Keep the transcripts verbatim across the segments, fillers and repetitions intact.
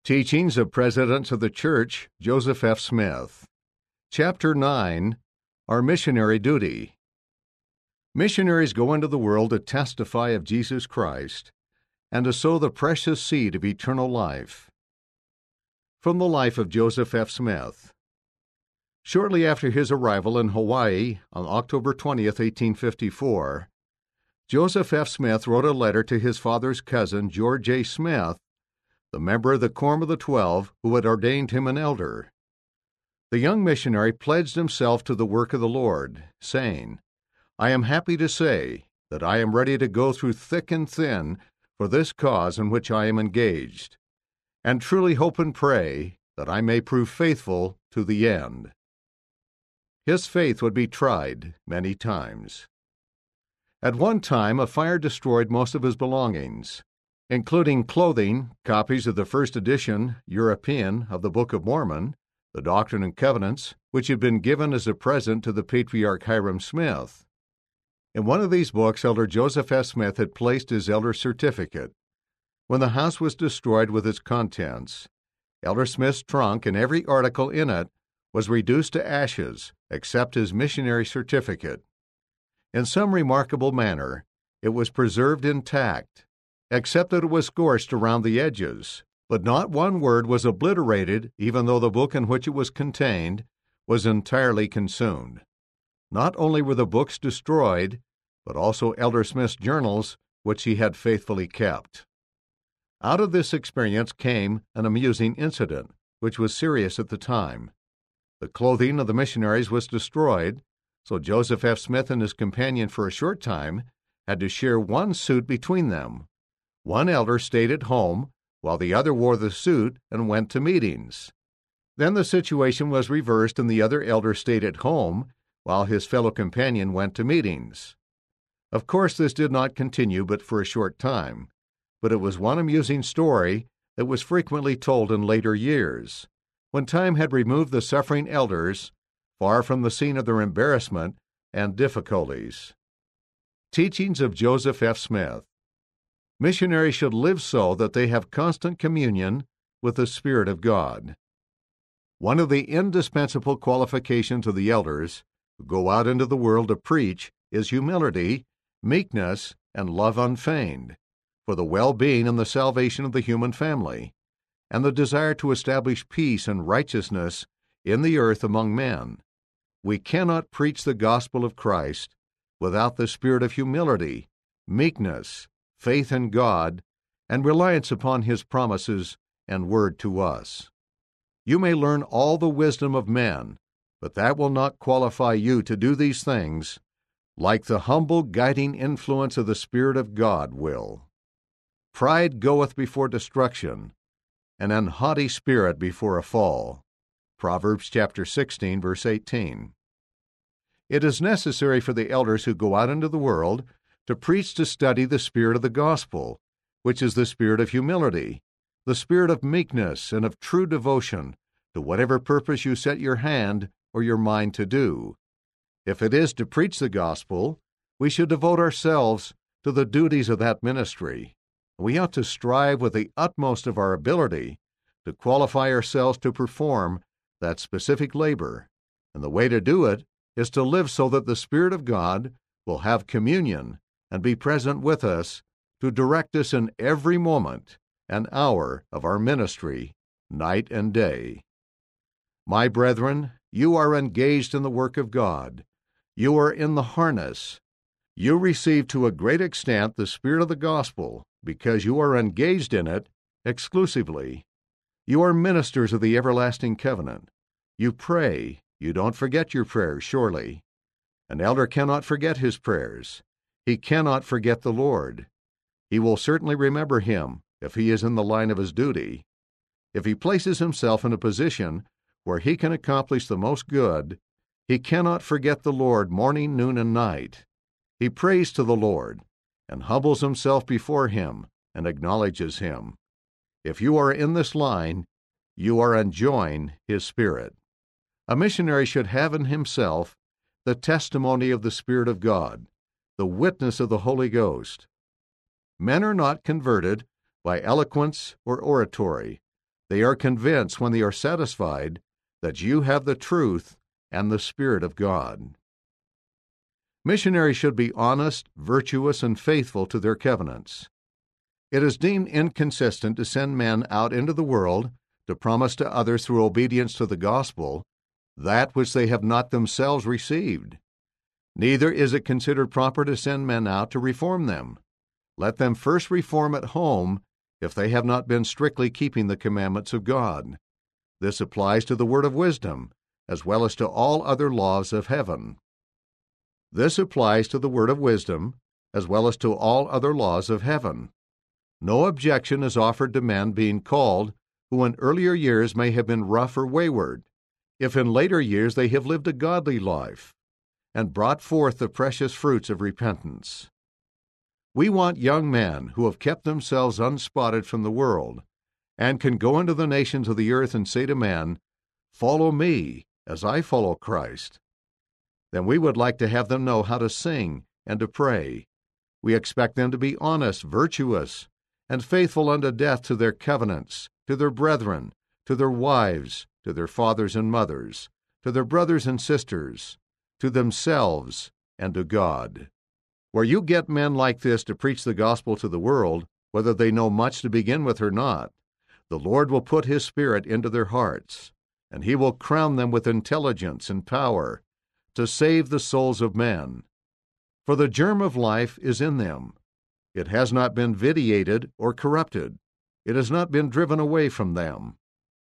Teachings of Presidents of the Church, Joseph F. Smith. Chapter nine, Our Missionary Duty. Missionaries go into the world to testify of Jesus Christ and to sow the precious seed of eternal life. From the life of Joseph F. Smith. Shortly after his arrival in Hawaii on October twentieth, eighteen fifty-four, Joseph F. Smith wrote a letter to his father's cousin, George A. Smith, the member of the Quorum of the Twelve who had ordained him an elder. The young missionary pledged himself to the work of the Lord, saying, "I am happy to say that I am ready to go through thick and thin for this cause in which I am engaged, and truly hope and pray that I may prove faithful to the end." His faith would be tried many times. At one time, a fire destroyed most of his belongings, including clothing, copies of the first edition, European, of the Book of Mormon, the Doctrine and Covenants, which had been given as a present to the Patriarch Hyrum Smith. In one of these books, Elder Joseph F. Smith had placed his elder certificate. When the house was destroyed with its contents, Elder Smith's trunk and every article in it was reduced to ashes, except his missionary certificate. In some remarkable manner, it was preserved intact, except that it was scorched around the edges, but not one word was obliterated, even though the book in which it was contained was entirely consumed. Not only were the books destroyed, but also Elder Smith's journals, which he had faithfully kept. Out of this experience came an amusing incident, which was serious at the time. The clothing of the missionaries was destroyed, so Joseph F. Smith and his companion for a short time had to share one suit between them. One elder stayed at home, while the other wore the suit and went to meetings. Then the situation was reversed, and the other elder stayed at home, while his fellow companion went to meetings. Of course, this did not continue but for a short time, but it was one amusing story that was frequently told in later years, when time had removed the suffering elders far from the scene of their embarrassment and difficulties. Teachings of Joseph F. Smith. Missionaries should live so that they have constant communion with the Spirit of God. One of the indispensable qualifications of the elders who go out into the world to preach is humility, meekness, and love unfeigned, for the well-being and the salvation of the human family, and the desire to establish peace and righteousness in the earth among men. We cannot preach the gospel of Christ without the spirit of humility, meekness, faith in God, and reliance upon His promises and word to us. You may learn all the wisdom of men, but that will not qualify you to do these things like the humble guiding influence of the Spirit of God will. Pride goeth before destruction, and an haughty spirit before a fall. Proverbs chapter sixteen, verse eighteen. It is necessary for the elders who go out into the world to preach to study the spirit of the gospel, which is the spirit of humility, the spirit of meekness and of true devotion to whatever purpose you set your hand or your mind to do. If it is to preach the gospel, we should devote ourselves to the duties of that ministry. We ought to strive with the utmost of our ability to qualify ourselves to perform that specific labor, and the way to do it is to live so that the Spirit of God will have communion and be present with us to direct us in every moment and hour of our ministry, night and day. My brethren, you are engaged in the work of God. You are in the harness. You receive to a great extent the spirit of the gospel because you are engaged in it exclusively. You are ministers of the everlasting covenant. You pray. You don't forget your prayers, surely. An elder cannot forget his prayers. He cannot forget the Lord. He will certainly remember Him if he is in the line of his duty. If he places himself in a position where he can accomplish the most good, he cannot forget the Lord morning, noon, and night. He prays to the Lord and humbles himself before Him and acknowledges Him. If you are in this line, you are enjoying His Spirit. A missionary should have in himself the testimony of the Spirit of God, the witness of the Holy Ghost. Men are not converted by eloquence or oratory. They are convinced when they are satisfied that you have the truth and the Spirit of God. Missionaries should be honest, virtuous, and faithful to their covenants. It is deemed inconsistent to send men out into the world to promise to others through obedience to the gospel that which they have not themselves received. Neither is it considered proper to send men out to reform them. Let them first reform at home if they have not been strictly keeping the commandments of God. This applies to the word of wisdom, as well as to all other laws of heaven. This applies to the word of wisdom, as well as to all other laws of heaven. No objection is offered to men being called who in earlier years may have been rough or wayward, if in later years they have lived a godly life and brought forth the precious fruits of repentance. We want young men who have kept themselves unspotted from the world and can go into the nations of the earth and say to men, "Follow me as I follow Christ." Then we would like to have them know how to sing and to pray. We expect them to be honest, virtuous, and faithful unto death to their covenants, to their brethren, to their wives, to their fathers and mothers, to their brothers and sisters, to themselves, and to God. Where you get men like this to preach the gospel to the world, whether they know much to begin with or not, the Lord will put His Spirit into their hearts, and He will crown them with intelligence and power to save the souls of men. For the germ of life is in them. It has not been vitiated or corrupted. It has not been driven away from them.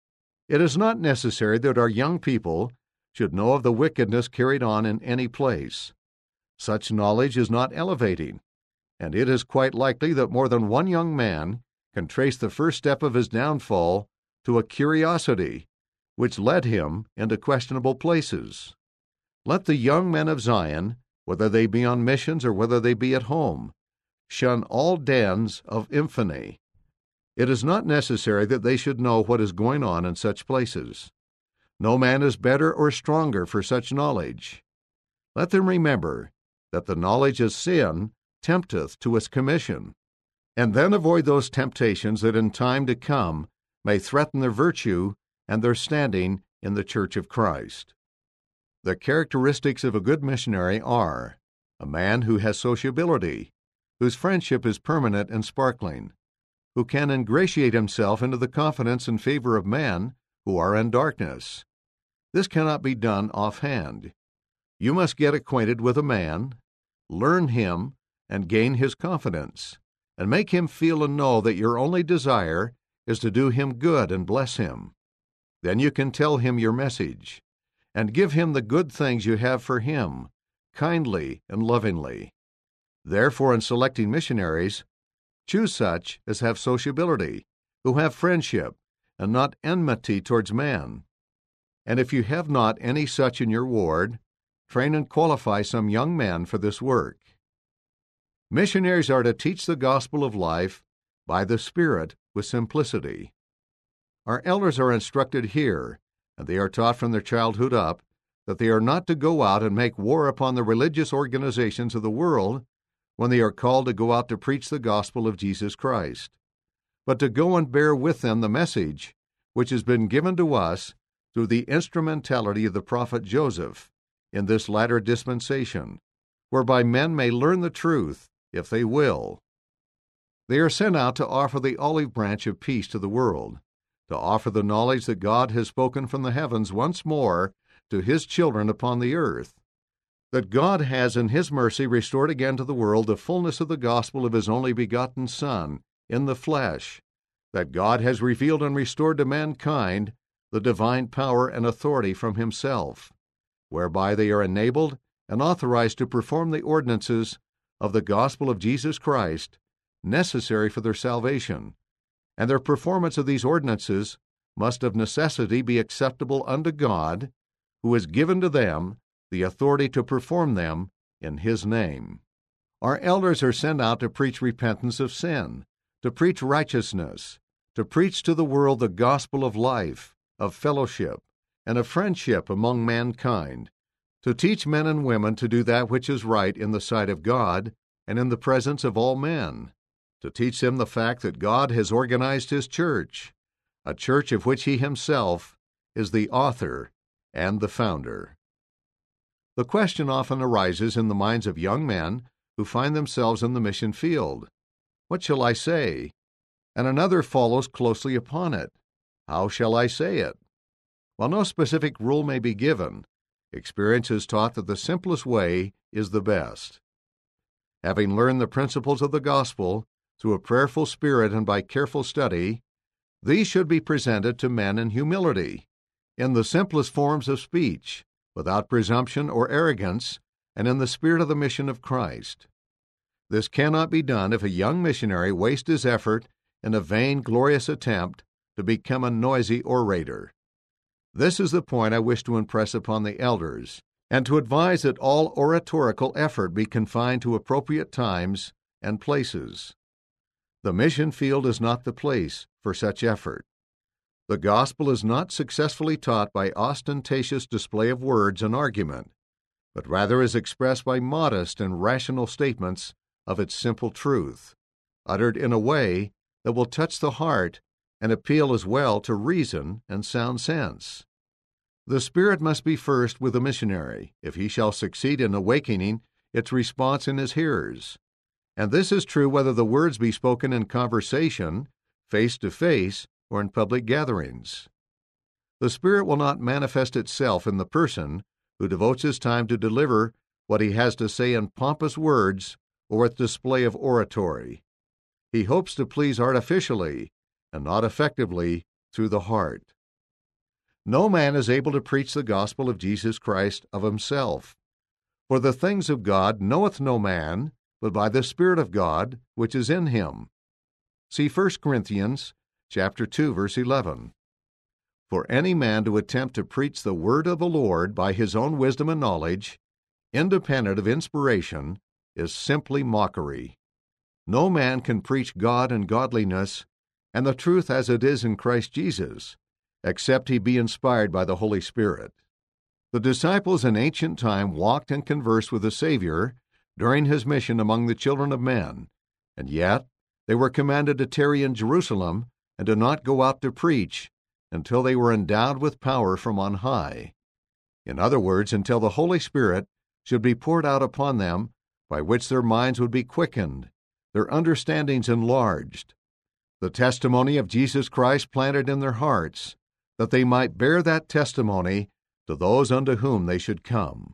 It is not necessary that our young people should know of the wickedness carried on in any place. Such knowledge is not elevating, and it is quite likely that more than one young man can trace the first step of his downfall to a curiosity which led him into questionable places. Let the young men of Zion, whether they be on missions or whether they be at home, shun all dens of infamy. It is not necessary that they should know what is going on in such places. No man is better or stronger for such knowledge. Let them remember that the knowledge of sin tempteth to its commission, and then avoid those temptations that in time to come may threaten their virtue and their standing in the Church of Christ. The characteristics of a good missionary are a man who has sociability, whose friendship is permanent and sparkling, who can ingratiate himself into the confidence and favor of men who are in darkness. This cannot be done offhand. You must get acquainted with a man, learn him, and gain his confidence, and make him feel and know that your only desire is to do him good and bless him. Then you can tell him your message, and give him the good things you have for him, kindly and lovingly. Therefore, in selecting missionaries, choose such as have sociability, who have friendship, and not enmity towards man. And if you have not any such in your ward, train and qualify some young men for this work. Missionaries are to teach the gospel of life by the Spirit with simplicity. Our elders are instructed here, and they are taught from their childhood up, that they are not to go out and make war upon the religious organizations of the world when they are called to go out to preach the gospel of Jesus Christ, but to go and bear with them the message which has been given to us through the instrumentality of the prophet Joseph in this latter dispensation, whereby men may learn the truth if they will. They are sent out to offer the olive branch of peace to the world, to offer the knowledge that God has spoken from the heavens once more to His children upon the earth, that God has in His mercy restored again to the world the fullness of the gospel of His only begotten Son in the flesh, that God has revealed and restored to mankind the divine power and authority from Himself, whereby they are enabled and authorized to perform the ordinances of the gospel of Jesus Christ necessary for their salvation, and their performance of these ordinances must of necessity be acceptable unto God, who has given to them the authority to perform them in His name. Our elders are sent out to preach repentance of sin, to preach righteousness, to preach to the world the gospel of life, of fellowship, and of friendship among mankind, to teach men and women to do that which is right in the sight of God and in the presence of all men, to teach them the fact that God has organized His church, a church of which he himself is the author and the founder. The question often arises in the minds of young men who find themselves in the mission field. What shall I say? And another follows closely upon it. How shall I say it? While no specific rule may be given, experience has taught that the simplest way is the best. Having learned the principles of the gospel through a prayerful spirit and by careful study, these should be presented to men in humility, in the simplest forms of speech, without presumption or arrogance, and in the spirit of the mission of Christ. This cannot be done if a young missionary wastes his effort in a vain, glorious attempt to become a noisy orator. This is the point I wish to impress upon the elders, and to advise that all oratorical effort be confined to appropriate times and places. The mission field is not the place for such effort. The gospel is not successfully taught by ostentatious display of words and argument, but rather is expressed by modest and rational statements of its simple truth, uttered in a way that will touch the heart and appeal as well to reason and sound sense. The Spirit must be first with the missionary, if he shall succeed in awakening its response in his hearers. And this is true whether the words be spoken in conversation, face to face, or in public gatherings. The Spirit will not manifest itself in the person who devotes his time to deliver what he has to say in pompous words or with display of oratory. He hopes to please artificially and not effectively through the heart. No man is able to preach the gospel of Jesus Christ of himself. For the things of God knoweth no man, but by the Spirit of God, which is in him. See First Corinthians chapter two, verse eleven. For any man to attempt to preach the word of the Lord by his own wisdom and knowledge, independent of inspiration, is simply mockery. No man can preach God and godliness and the truth as it is in Christ Jesus, except he be inspired by the Holy Spirit. The disciples in ancient time walked and conversed with the Savior during his mission among the children of men, and yet they were commanded to tarry in Jerusalem and to not go out to preach until they were endowed with power from on high. In other words, until the Holy Spirit should be poured out upon them, by which their minds would be quickened, their understandings enlarged, the testimony of Jesus Christ planted in their hearts, that they might bear that testimony to those unto whom they should come.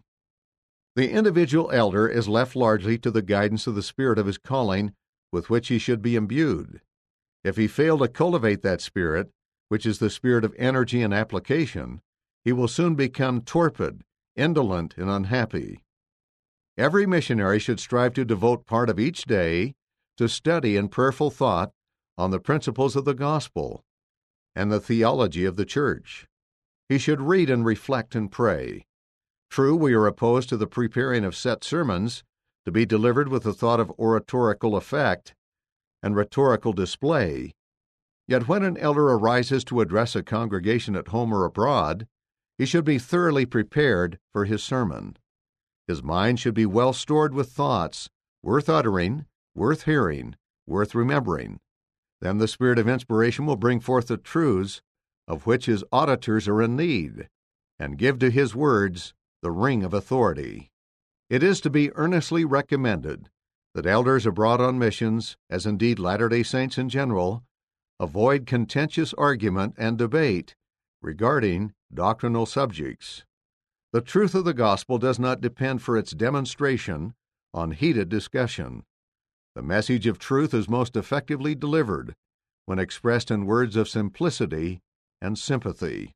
The individual elder is left largely to the guidance of the spirit of his calling with which he should be imbued. If he fail to cultivate that spirit, which is the spirit of energy and application, he will soon become torpid, indolent, and unhappy. Every missionary should strive to devote part of each day to study and prayerful thought on the principles of the gospel and the theology of the church. He should read and reflect and pray. True, we are opposed to the preparing of set sermons to be delivered with the thought of oratorical effect and rhetorical display. Yet when an elder arises to address a congregation at home or abroad, he should be thoroughly prepared for his sermon. His mind should be well stored with thoughts worth uttering, worth hearing, worth remembering. Then the spirit of inspiration will bring forth the truths of which his auditors are in need, and give to his words the ring of authority. It is to be earnestly recommended that elders abroad on missions, as indeed Latter-day Saints in general, avoid contentious argument and debate regarding doctrinal subjects. The truth of the gospel does not depend for its demonstration on heated discussion. The message of truth is most effectively delivered when expressed in words of simplicity and sympathy.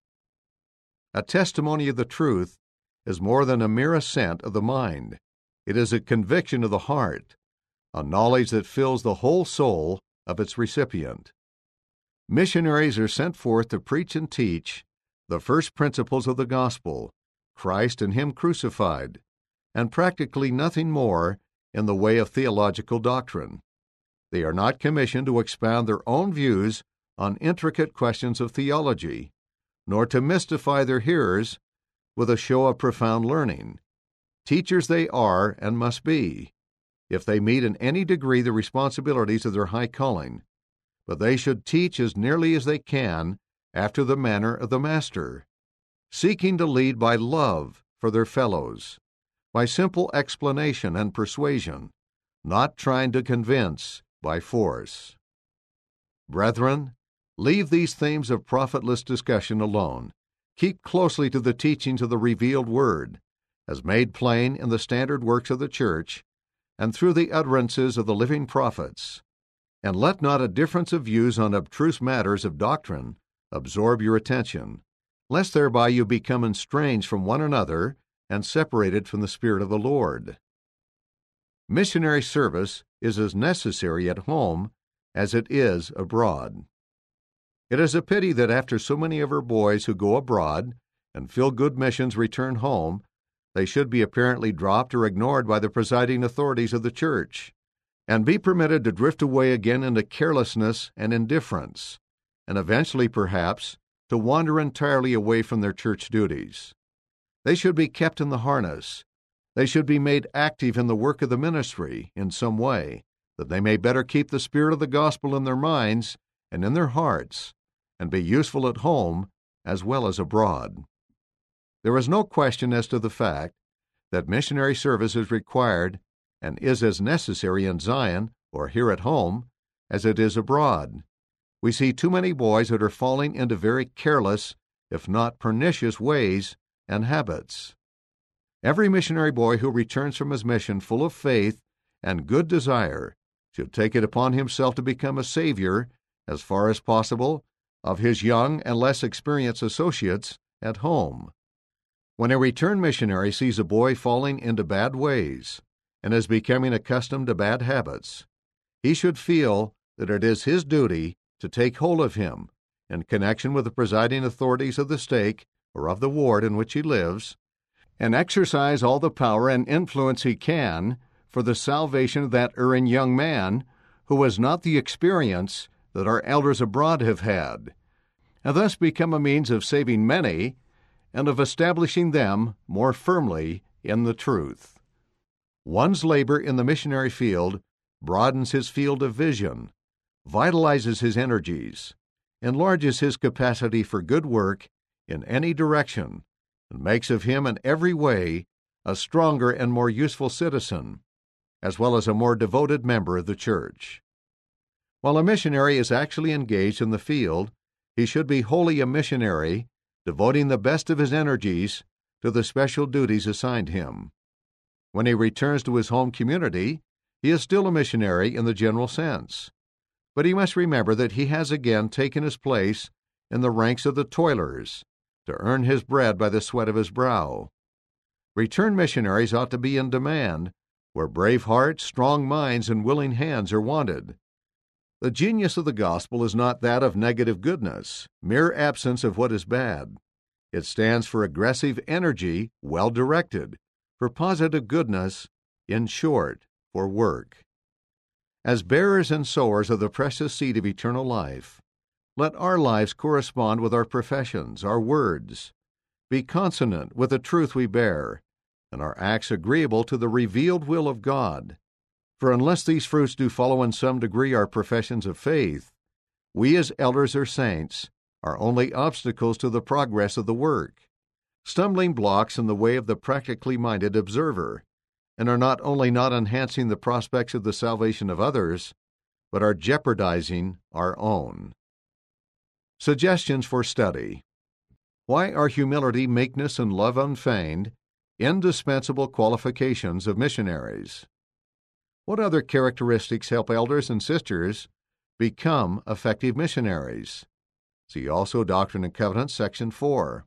A testimony of the truth is more than a mere assent of the mind. It is a conviction of the heart, a knowledge that fills the whole soul of its recipient. Missionaries are sent forth to preach and teach the first principles of the gospel, Christ and Him crucified, and practically nothing more in the way of theological doctrine. They are not commissioned to expound their own views on intricate questions of theology, nor to mystify their hearers with a show of profound learning. Teachers they are and must be, if they meet in any degree the responsibilities of their high calling, but they should teach as nearly as they can after the manner of the Master, seeking to lead by love for their fellows, by simple explanation and persuasion, not trying to convince by force. Brethren, leave these themes of profitless discussion alone. Keep closely to the teachings of the revealed Word, as made plain in the standard works of the Church and through the utterances of the living prophets. And let not a difference of views on abstruse matters of doctrine absorb your attention, lest thereby you become estranged from one another and separated from the Spirit of the Lord. Missionary service is as necessary at home as it is abroad. It is a pity that after so many of our boys who go abroad and fill good missions return home, they should be apparently dropped or ignored by the presiding authorities of the church, and be permitted to drift away again into carelessness and indifference, and eventually, perhaps, to wander entirely away from their church duties. They should be kept in the harness. They should be made active in the work of the ministry in some way, that they may better keep the spirit of the gospel in their minds and in their hearts, and be useful at home as well as abroad. There is no question as to the fact that missionary service is required and is as necessary in Zion, or here at home, as it is abroad. We see too many boys that are falling into very careless, if not pernicious, ways and habits. Every missionary boy who returns from his mission full of faith and good desire should take it upon himself to become a savior, as far as possible, of his young and less experienced associates at home. When a returned missionary sees a boy falling into bad ways and is becoming accustomed to bad habits, he should feel that it is his duty to take hold of him in connection with the presiding authorities of the stake or of the ward in which he lives, and exercise all the power and influence he can for the salvation of that erring young man who has not the experience that our elders abroad have had, and thus become a means of saving many and of establishing them more firmly in the truth. One's labor in the missionary field broadens his field of vision, vitalizes his energies, enlarges his capacity for good work in any direction, and makes of him in every way a stronger and more useful citizen, as well as a more devoted member of the church. While a missionary is actually engaged in the field, he should be wholly a missionary, devoting the best of his energies to the special duties assigned him. When he returns to his home community, he is still a missionary in the general sense, but he must remember that he has again taken his place in the ranks of the toilers, to earn his bread by the sweat of his brow. Returned missionaries ought to be in demand, where brave hearts, strong minds, and willing hands are wanted. The genius of the gospel is not that of negative goodness, mere absence of what is bad. It stands for aggressive energy, well directed, for positive goodness, in short, for work. As bearers and sowers of the precious seed of eternal life, let our lives correspond with our professions, our words, be consonant with the truth we bear, and our acts agreeable to the revealed will of God. For unless these fruits do follow in some degree our professions of faith, we as elders or saints are only obstacles to the progress of the work, stumbling blocks in the way of the practically minded observer, and are not only not enhancing the prospects of the salvation of others, but are jeopardizing our own. Suggestions for study. Why are humility, meekness, and love unfeigned indispensable qualifications of missionaries? What other characteristics help elders and sisters become effective missionaries? See also Doctrine and Covenants, Section four.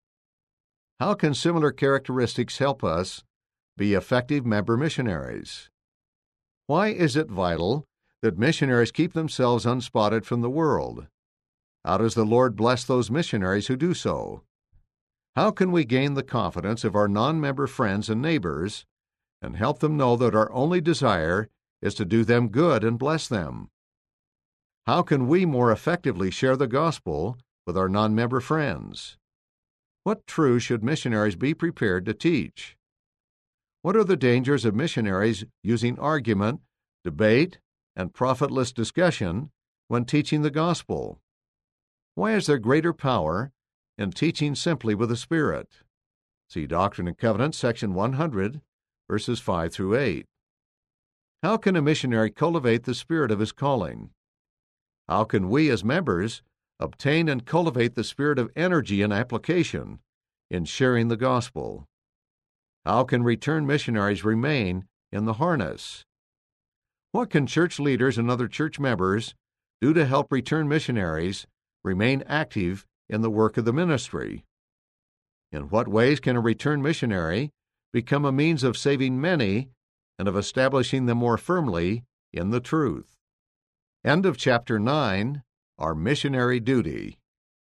How can similar characteristics help us be effective member missionaries? Why is it vital that missionaries keep themselves unspotted from the world? How does the Lord bless those missionaries who do so? How can we gain the confidence of our non-member friends and neighbors and help them know that our only desire is to do them good and bless them? How can we more effectively share the gospel with our non-member friends? What truths should missionaries be prepared to teach? What are the dangers of missionaries using argument, debate, and profitless discussion when teaching the gospel? Why is there greater power in teaching simply with the Spirit? See Doctrine and Covenants, section one hundred, verses five through eight. How can a missionary cultivate the spirit of his calling? How can we as members obtain and cultivate the spirit of energy and application in sharing the gospel? How can returned missionaries remain in the harness? What can church leaders and other church members do to help returned missionaries remain active in the work of the ministry? In what ways can a returned missionary become a means of saving many and of establishing them more firmly in the truth? End of chapter nine, Our Missionary Duty.